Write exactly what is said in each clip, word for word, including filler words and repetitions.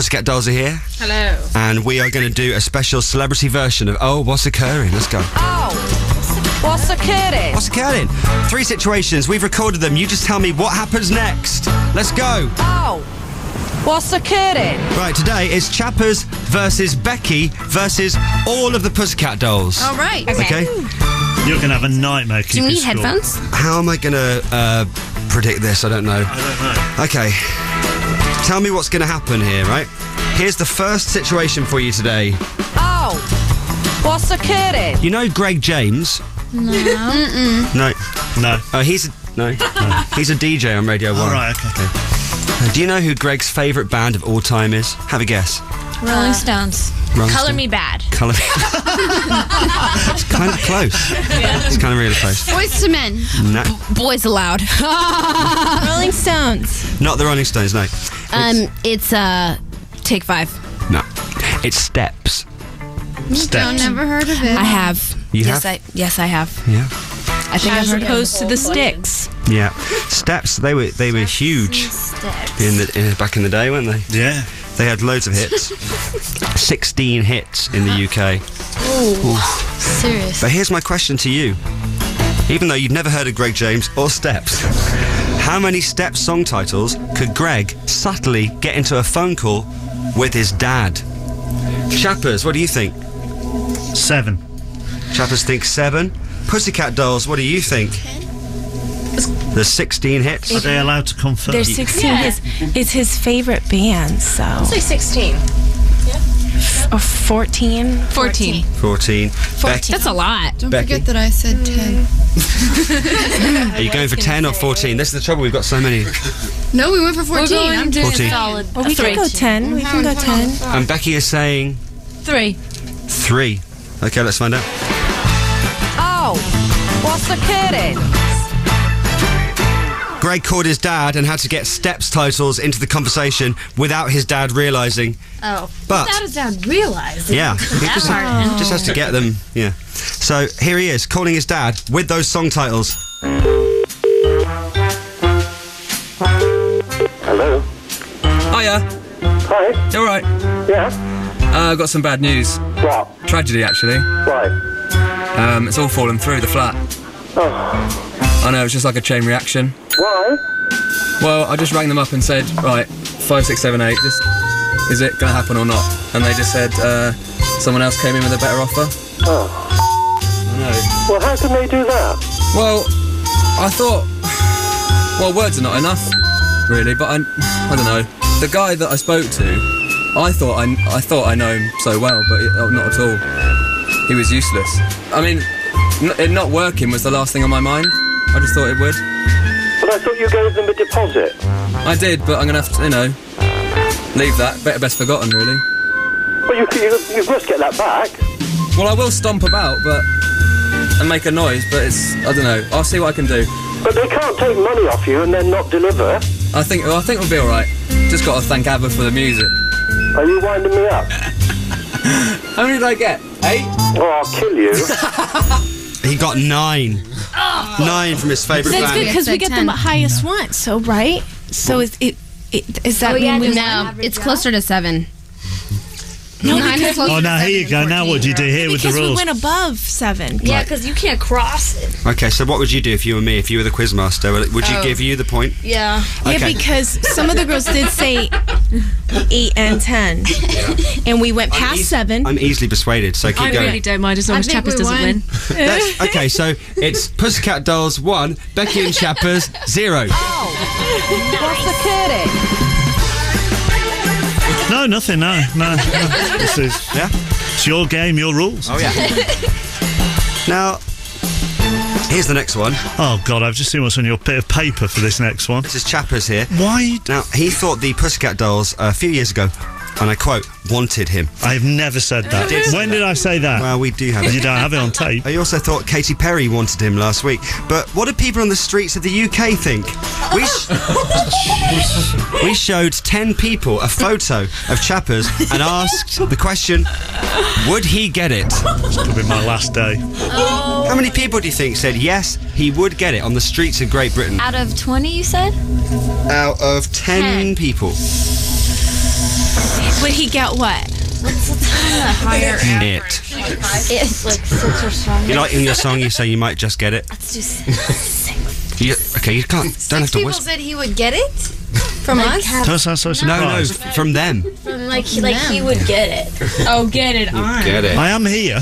Pussycat Dolls are here. Hello. And we are going to do a special celebrity version of Oh, What's Occurring? Let's go. Oh, what's occurring? What's occurring? Three situations. We've recorded them. You just tell me what happens next. Let's go. Oh, what's occurring? Right, today is Chappers versus Becky versus all of the Pussycat Dolls. All right. Okay. You're going to have a nightmare. Do you need headphones? How am I going to uh, predict this? I don't know. I don't know. Okay. Tell me what's going to happen here, right? Here's the first situation for you today. Oh, what's occurring? You know Greg James? No. No. No. Oh, he's a, no. no. He's a D J on Radio one. All right, okay. okay. Uh, do you know who Greg's favourite band of all time is? Have a guess. Rolling uh, Stones. Rolling Color Stone? Me Bad. Colour Me. It's kind of close. Yeah. It's kind of really close. Boys to Men. No. Boys Aloud. Rolling Stones. Not the Rolling Stones, no. Um, it's uh, Take Five. No. It's Steps. Steps. Never heard of it. I have. You yes, have? I yes I have. Yeah. I think As I've heard opposed of to the Sticks. Yeah. Steps, they were they were huge in the in, back in the day, weren't they? Yeah. They had loads of hits. sixteen hits in the U K. Ooh. Serious. But here's my question to you. Even though you've never heard of Greg James or Steps, how many Steps song titles could Greg subtly get into a phone call with his dad? Chappers, what do you think? Seven. Chappers think seven. Pussycat Dolls, what do you think? There's sixteen hits. Are they allowed to confirm? There's sixteen. Yeah. His, it's his favorite band, so. I'll say sixteen. Or fourteen. Fourteen. fourteen. Beck, That's a lot. Don't Becky. forget that I said ten. are you going for ten or fourteen? This is the trouble, we've got so many. No, we went for fourteen. I'm doing fourteen. a solid. Well, we can go ten. We can go ten. And Becky is saying Three. three. Okay, let's find out. Oh, what's occurring? Greg called his dad and had to get Steps titles into the conversation without his dad realising. Oh. But How does dad realize? yeah, he That just, part. just has to get them. Yeah. So here he is calling his dad with those song titles. Hello. Hiya. Hi. You alright? Yeah. Uh, I've got some bad news. What? Tragedy, actually. Why? Um, it's all fallen through the flat. Oh. I know, it's just like a chain reaction. Why? Well, I just rang them up and said, right, five, six, seven, eight, just, is it going to happen or not? And they just said, uh, someone else came in with a better offer. Oh. I know. Well, how can they do that? Well, I thought, well, words are not enough, really, but I, I don't know. The guy that I spoke to, I thought I, I thought I know him so well, but it, oh, not at all. He was useless. I mean, n- it not working was the last thing on my mind. I just thought it would. But I thought you gave them a deposit. I did, but I'm going to have to, you know, leave that. Better best forgotten, really. Well, you, you, you must get that back. Well, I will stomp about, but and make a noise, but it's, I don't know. I'll see what I can do. But they can't take money off you and then not deliver. I think, well, I think we'll be all right. Just got to thank ABBA for the music. Are you winding me up? How many did I get? Eight? Oh, I'll kill you. He got nine. Nine from his favourite That's band. good because we get them at highest once, so right? So is it, it is that mean we No, it's closer to seven. No, Nine because is closer Oh, to now seven here you than go. Now what do you do here with the because we rules? went above seven. Yeah, because you can't cross it. Okay, so what would you do if you were me, if you were the quizmaster? Would you Oh. give you the point? Yeah. Yeah, Okay. because some of the girls did say eight and ten, and we went past eas- seven. I'm easily persuaded, so keep I going. really don't mind as long I as think Chappers we doesn't won. win. That's, okay, so it's Pussycat Dolls one, Becky and Chappers zero. What's occurring? No, nothing. No, no. no. This is Yeah? it's your game, your rules. Oh, yeah. Now, here's the next one. Oh God, I've just seen what's on your bit of paper for this next one. This is Chappers here. Why? Now, he thought the Pussycat Dolls uh, a few years ago, and I quote, wanted him. I've never said that. did say When did I say that? Well, we do have You it. don't have it on tape. I also thought Katy Perry wanted him last week. But what do people on the streets of the U K think? We, sh- we showed ten people a photo of Chappers and asked the question, would he get it? It'll be my last day. How many people do you think said yes, he would get it on the streets of Great Britain? Out of twenty, you said? Out of ten, Ten. people. Would he get what? What's the higher? It. It's like six or seven. You like in your song, you say you might just get it. Let's do six. You, okay, you can't. Don't have to People whisper. said he would get it from us. Don't sound so No, no, surprised. f- from them. From like he, like he would get it. Oh, get it on. Get it. I am here.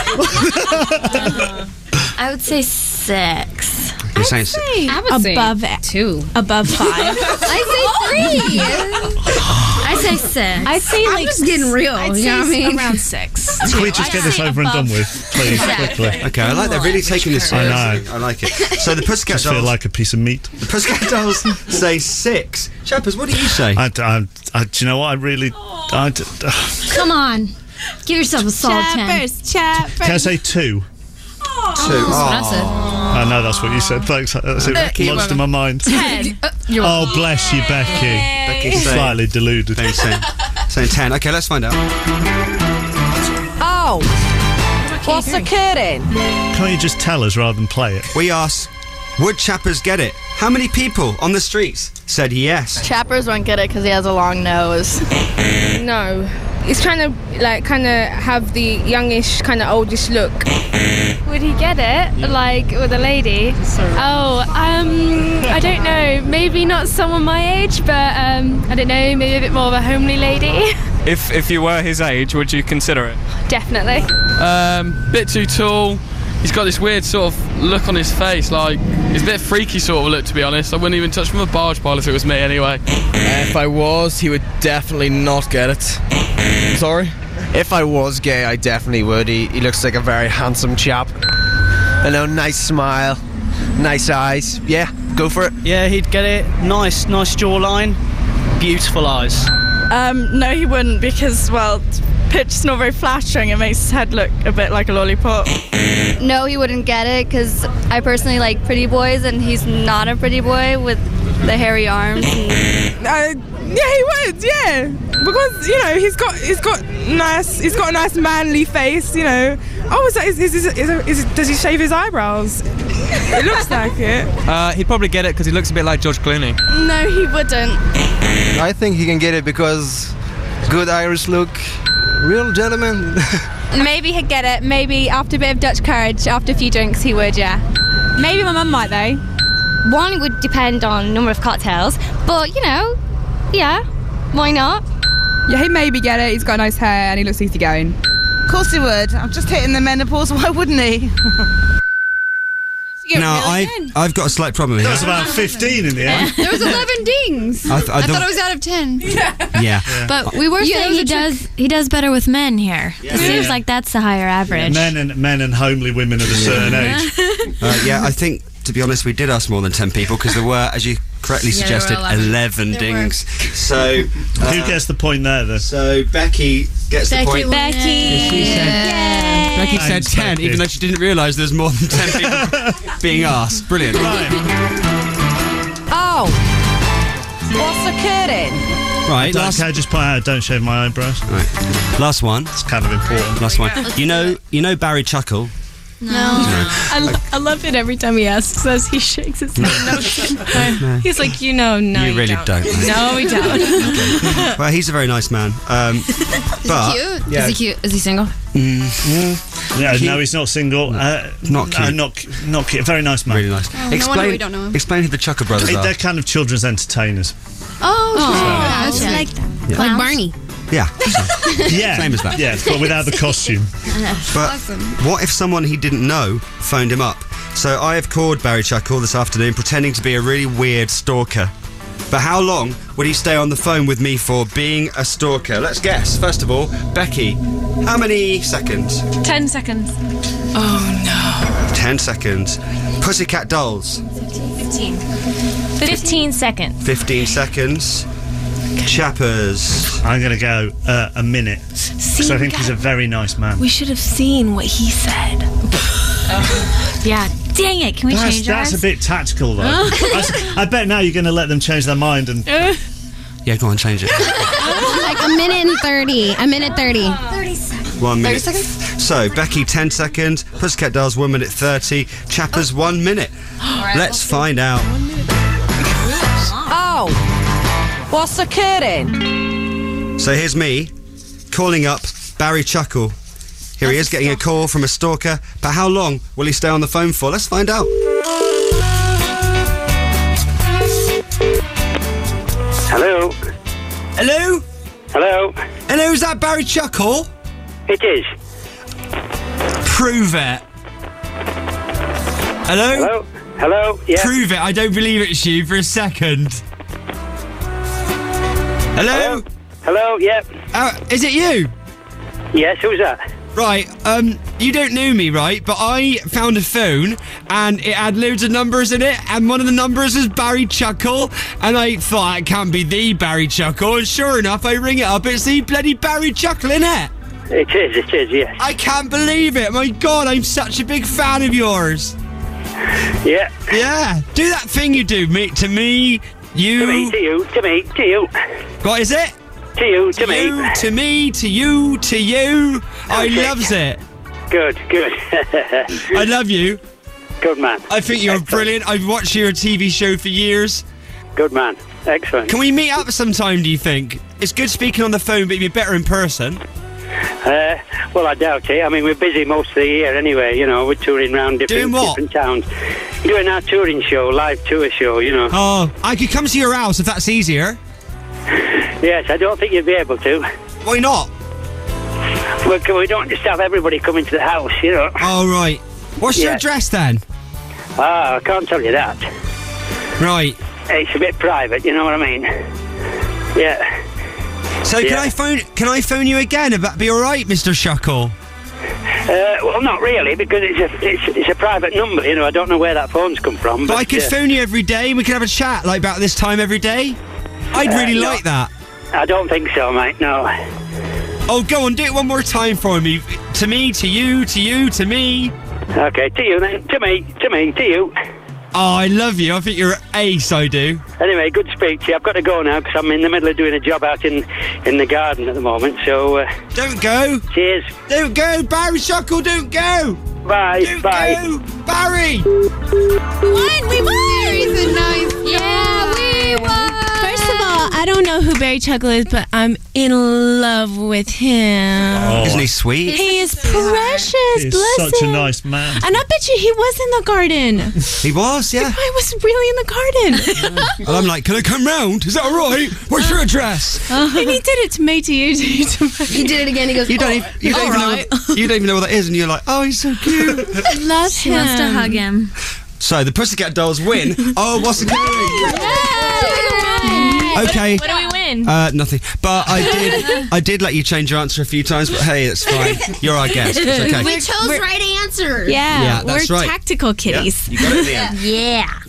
I would say six. You're saying six. I would Above say it. two. Above five. I say three. I say six. I'd say like I'm just getting real. I'd you say know what I mean? around six. Can we just get this over and done with, please, quickly? Okay, I like they're really taking this I seriously. know. I like it. So the Pussycat Just feel Dolls. like a piece of meat. The Pussycat Dolls say six. Chappers, what do you say? I, I, I, do you know what? I really. I, d- Come on. Give yourself a solid ten. Chappers, chappers. can I say two? Two. I know that's what you said. Thanks. That's it. Lodged in my mind. Ten. Oh, bless you, Becky. Becky's saying, Slightly deluded. saying, saying, saying ten. Okay, let's find out. Oh, what's occurring? Can't you just tell us rather than play it? We asked, would Chappers get it? How many people on the streets said yes? Chappers won't get it because he has a long nose. No. He's trying to, like, kind of have the youngish, kind of oldish look. Would he get it, like, with a lady? Oh, um, I don't know. Maybe not someone my age, but, um, I don't know, maybe a bit more of a homely lady. If if you were his age, would you consider it? Definitely. Um, bit too tall. He's got this weird sort of look on his face, like, it's a bit freaky sort of look, to be honest. I wouldn't even touch him with a barge pile if it was me, anyway. If I was, he would definitely not get it. Sorry? If I was gay, I definitely would. He, he looks like a very handsome chap. You know, nice smile, nice eyes. Yeah, go for it. Yeah, he'd get it. Nice, nice jawline, beautiful eyes. Um, no, he wouldn't because, well, pitch's not very flattering. It makes his head look a bit like a lollipop. No, he wouldn't get it, because I personally like pretty boys, and he's not a pretty boy with the hairy arms. And... Uh, yeah, he would. Yeah, because you know he's got he's got nice he's got a nice manly face. You know. Oh, is that is is, is, is, is does he shave his eyebrows? It looks like it. Uh, he'd probably get it because he looks a bit like George Clooney. No, he wouldn't. I think he can get it because good Irish look, real gentleman. Maybe he'd get it. Maybe after a bit of Dutch courage, after a few drinks, he would. Yeah. Maybe my mum might though. One would depend on number of cocktails, but you know, yeah, why not? Yeah, he'd maybe get it. He's got nice hair and he looks easygoing. Of course he would. I'm just hitting the menopause. Why wouldn't he? Now, I, I've got a slight problem here. That was about fifteen in the end. There was eleven dings. I th- I I don't- thought it was out of ten. Yeah. Yeah. But we were Yeah, saying that he was a does he does better with men here. It Yeah. seems Yeah. like that's the higher average. Men and men and homely women of a certain age. Uh, yeah, I think, to be honest, we did ask more than ten people because there were, as you correctly Yeah, there were suggested, eleven. eleven There dings. So, uh, Who gets the point there, then? So Becky gets the point. Becky. She said, Becky said Thanks, ten, Becky. even though she didn't realise there's more than ten people being asked. Brilliant. Oh, what's occurring? Right, Don't, last, can I just point out, don't shave my eyebrows. right. Last one. It's kind of important. Last one. You know, you know Barry Chuckle. No. I, lo- I love it every time he asks us. He shakes his head. No. He's like, you know, no, You you really don't. don't, mate. No, we don't. Well, he's a very nice man. Um, but Cute. yeah, Is he cute? Is he single? Mm, Yeah, Cute. no, he's not single. Uh, Not no, cute. not not cute. Very nice man. really nice. Oh, no wonder we don't know him. Explain who the Chucker brothers They- are. They're kind of children's entertainers. Oh, Oh, yeah, okay. like Yeah. like Barney. Yeah. Yeah, Same as that. Yeah, but without the costume. But Awesome. what if someone he didn't know phoned him up? So I have called Barry Chuckle this afternoon pretending to be a really weird stalker. But how long would he stay on the phone with me for being a stalker? Let's guess. First of all, Becky, how many seconds? Ten seconds. Ten seconds. Pussycat Dolls, Fifteen. Fifteen seconds. fifteen seconds. Chappers. I'm going to go uh, a minute. Because I think he's a very nice man. We should have seen what he said. Yeah. Dang it! Can we That's, change that's ours? a bit tactical, though. I, s- I bet now you're going to let them change their mind and. Yeah, go on, change it. Like a minute and thirty. A minute thirty. One minute. thirty seconds? So, Becky, ten seconds. Pussycat Dolls, one minute thirty. Chappers, one minute. Let's find out. Oh, what's occurring? So, here's me calling up Barry Chuckle. Here he is getting a call from a stalker. But how long will he stay on the phone for? Let's find out. Hello. Hello? Hello. Hello, is that Barry Chuckle? It is. Prove it. Hello? Hello. Hello. Yeah. Prove it. I don't believe it's you for a second. Hello? Hello. Hello. Yeah. Uh, is it you? Yes. Who's that? Right, um, you don't know me, right? But I found a phone and it had loads of numbers in it, and one of the numbers was Barry Chuckle, and I thought it can't be the Barry Chuckle, and sure enough, I ring it up, it's the bloody Barry Chuckle, innit? It is. It is. Yes. I can't believe it. My God, I'm such a big fan of yours. Yeah. Yeah. Do that thing you do, me to me, you. To me. To you. To me. To you. What is it? To you. To, to me. You, to me. To you. To you. I loves it. Good. Good. I love you. Good man. I think you're Excellent. brilliant. I've watched your T V show for years. Good man. Excellent. Can we meet up sometime, do you think? It's good speaking on the phone, but you'd be better in person. Uh, well, I doubt it. I mean, we're busy most of the year anyway, you know. We're touring around different, Doing what? different towns. Doing our touring show, live tour show, you know. Oh, I could come to your house if that's easier. Yes, I don't think you'd be able to. Why not? Well, can we don't just have everybody coming to the house, you know. Oh, right. What's your Yeah. address then? Ah, I can't tell you that. Right. It's a bit private, you know what I mean? Yeah. So Yeah. can I phone can I phone you again? Would that be all right, Mister Shuckle? Uh, well, not really, because it's a it's, it's a private number, you know. I don't know where that phone's come from. But, But, I could uh, phone you every day and we could have a chat like about this time every day. I'd Uh, really no. like that. I don't think so, mate, no. Oh, go on, do it one more time for me. To me, to you, to you, to me. Okay, to you then. To me, to me, to you. Oh, I love you. I think you're ace, I do. Anyway, good to speak to you. I've got to go now because I'm in the middle of doing a job out in, in the garden at the moment, so... Uh, don't go. Cheers. Don't go, Barry Shuckle, don't go. Bye, don't bye. Go. Barry. Won! We won! He's a nice Yeah, we won! First of all, I don't know who Barry Chuckle is, but I'm in love with him. Oh. Isn't he sweet? He is precious, He's bless such him. a nice man. And I bet you he was in the garden. He was, yeah. I was really in the garden. And I'm like, can I come round? Is that all right? What's your address? And he did it to me, to you, to you, to me. He did it again. He goes, You don't, oh, even, you, don't all even right. know, you don't even know what that is, and you're like, oh, he's so cute. Love She him. wants to hug him. So the Pussycat Dolls win. Oh, what's the Okay. What do we win? Uh, nothing. But I did. I did let you change your answer a few times. But hey, it's fine. You're our guest. It's okay. We chose right answers. Yeah, Yeah, that's we're right. tactical kitties. Yeah, you got it in the end. Yeah.